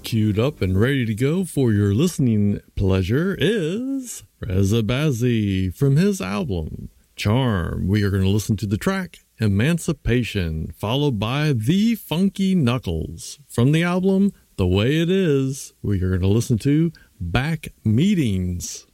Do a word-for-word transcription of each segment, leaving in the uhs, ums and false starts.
queued up and ready to go for your listening pleasure is Reza Bazzi from his album Charm. We are going to listen to the track Emancipation, followed by The Funky Knuckles. From the album The Way It Is, we are going to listen to Back Meetings.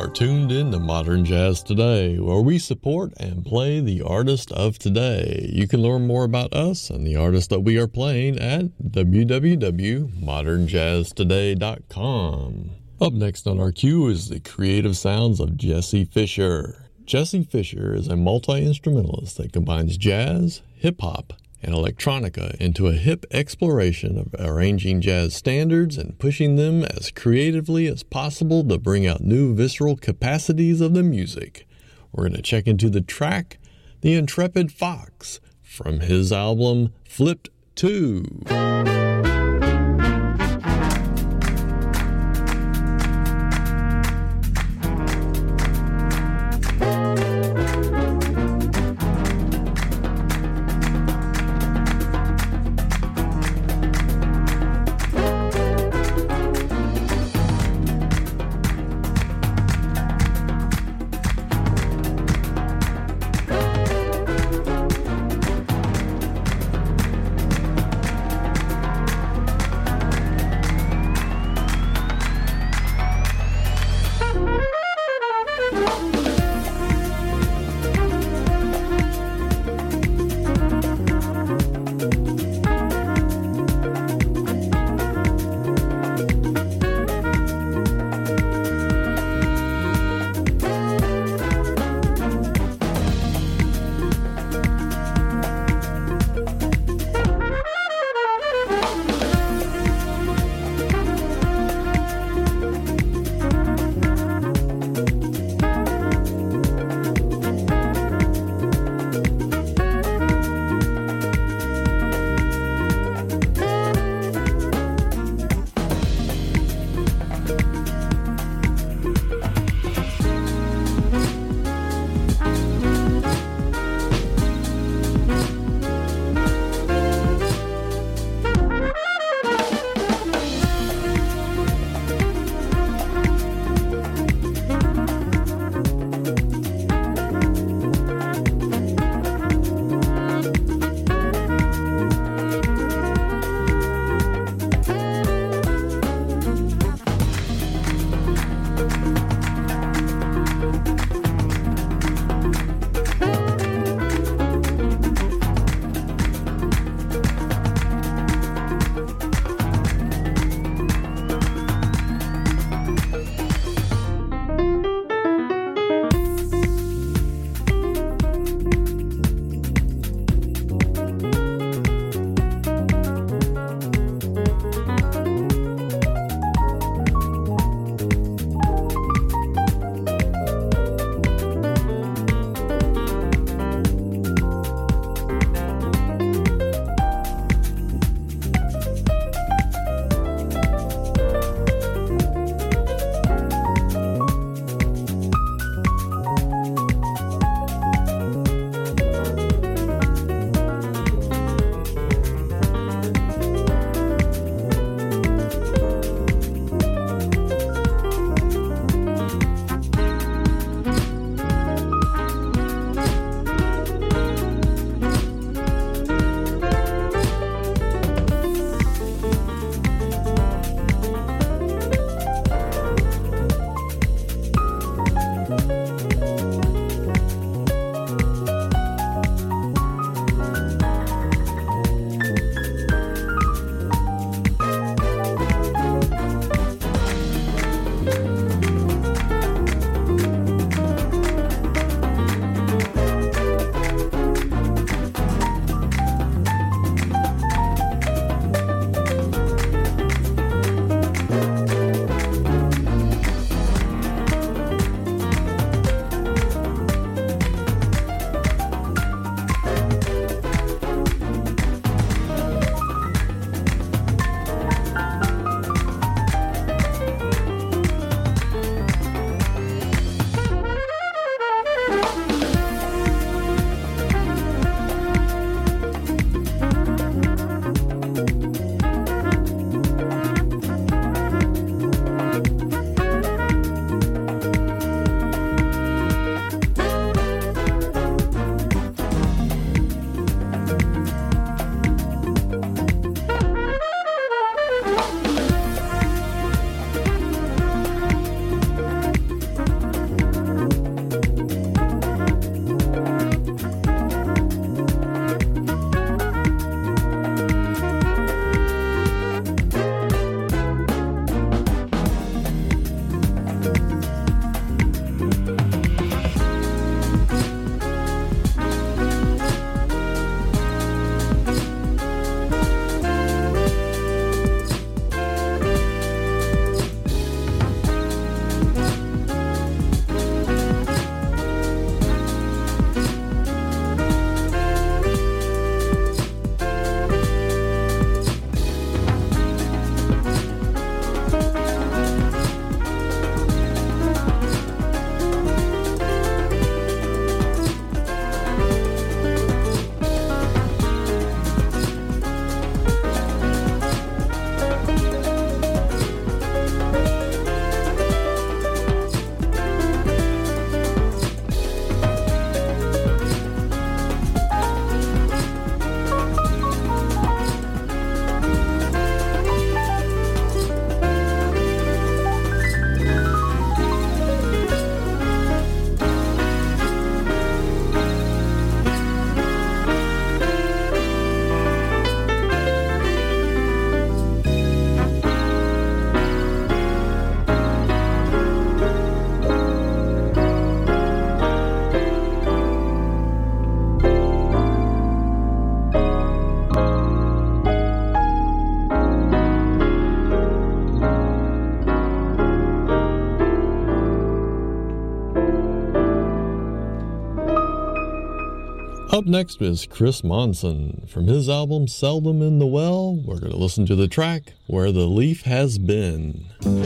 tuned in to Modern Jazz Today, where we support and play the artist of today. You can learn more about us and the artists that we are playing at w w w dot modern jazz today dot com. Up next on our queue is the creative sounds of Jesse Fisher. Jesse Fisher is a multi-instrumentalist that combines jazz, hip-hop, and electronica into a hip exploration of arranging jazz standards and pushing them as creatively as possible to bring out new visceral capacities of the music. We're going to check into the track, The Intrepid Fox, from his album Flipped two. Up next is Chris Monson. From his album Seldom in the Well, we're going to listen to the track Where the Leaf Has Been.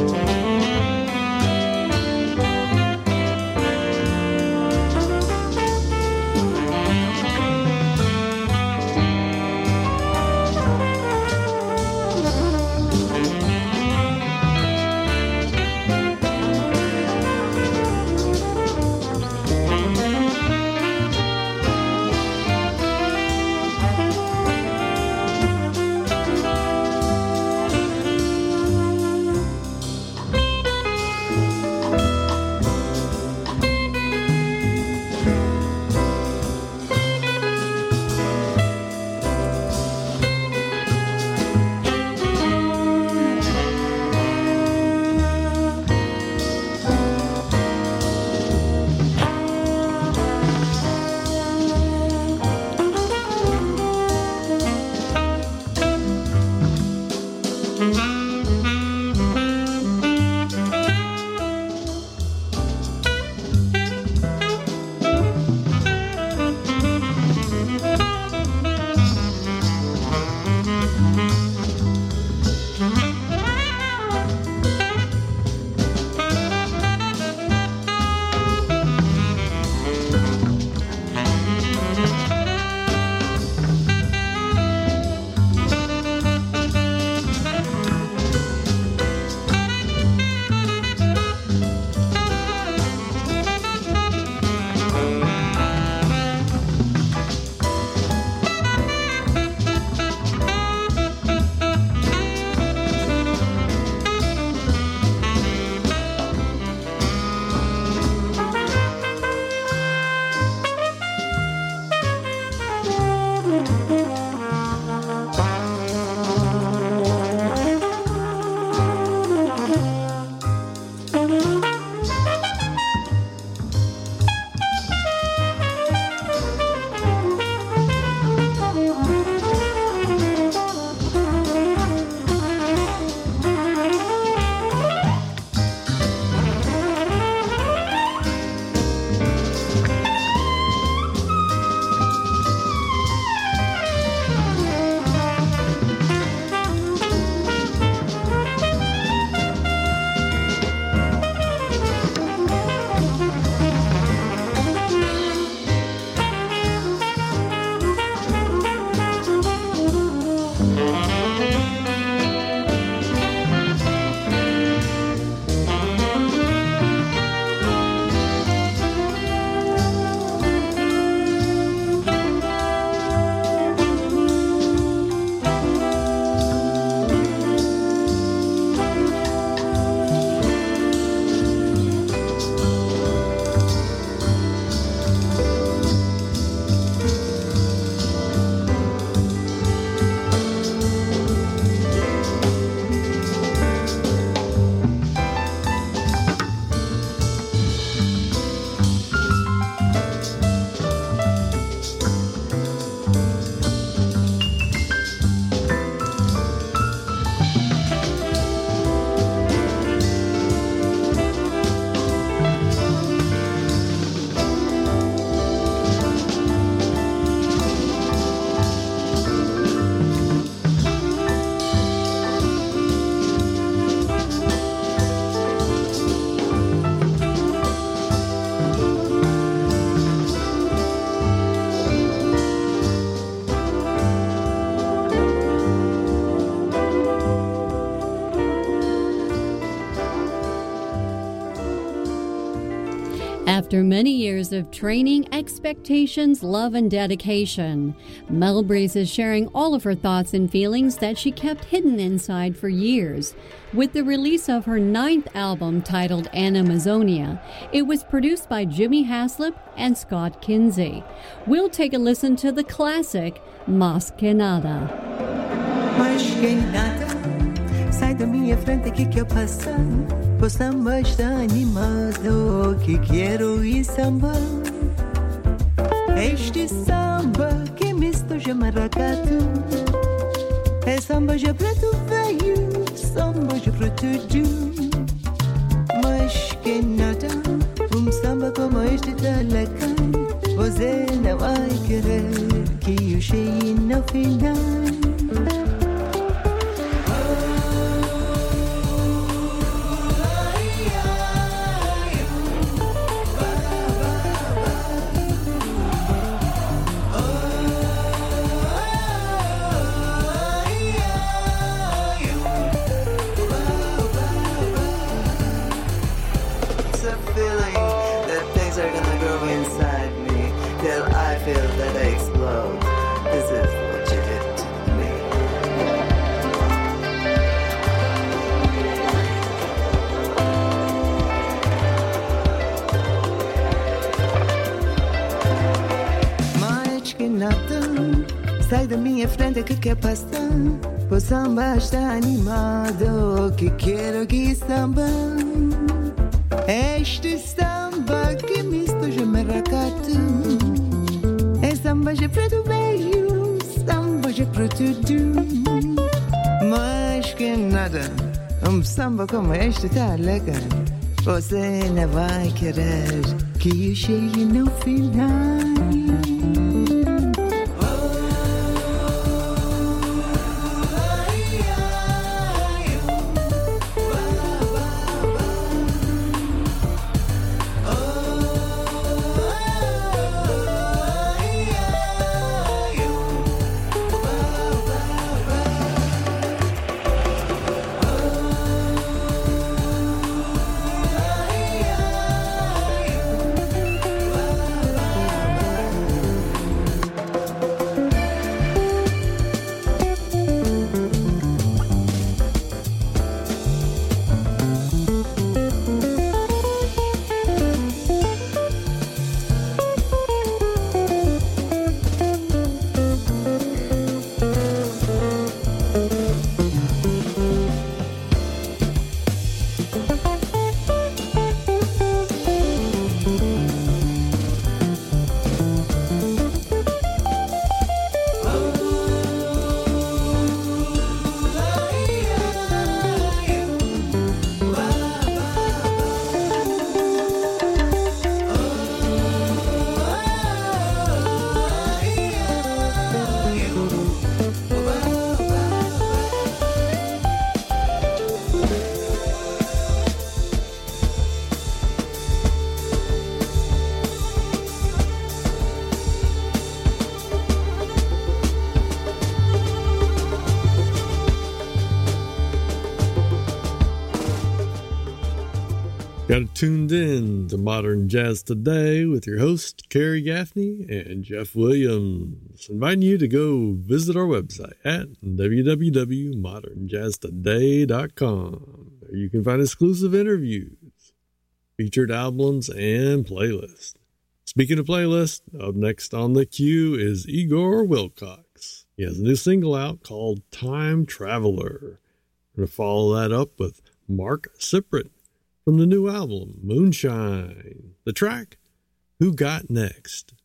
After many years of training, expectations, love, and dedication, Mel Breeze is sharing all of her thoughts and feelings that she kept hidden inside for years. With the release of her ninth album titled Animazonia, it was produced by Jimmy Haslip and Scott Kinsey. We'll take a listen to the classic Mas Que Nada. Mas que nada, sai da minha frente que quer passar. O samba está animado, que quero ir samba. Este samba que misto de maracatu. É samba de preto velho, samba de preto du. Mas que nada, um samba como este tá legal. Você não vai querer que eu chegue no final. Sai da minha frente, que quer passar? O samba está animado, que quero que samba. Este samba que mistura maracatu. É samba de preto velho, samba de preto du. Mais que nada, um samba como este tá legal. Você não vai querer que eu chegue no final. Got it tuned in to Modern Jazz Today with your host, Kerry Gaffney and Jeff Williams, inviting you to go visit our website at w w w dot modern jazz today dot com. There you can find exclusive interviews, featured albums, and playlists. Speaking of playlists, up next on the queue is Igor Wilcox. He has a new single out called Time Traveler. We're going to follow that up with Mark Siprit from the new album, Moonshine. The track, Who Got Next?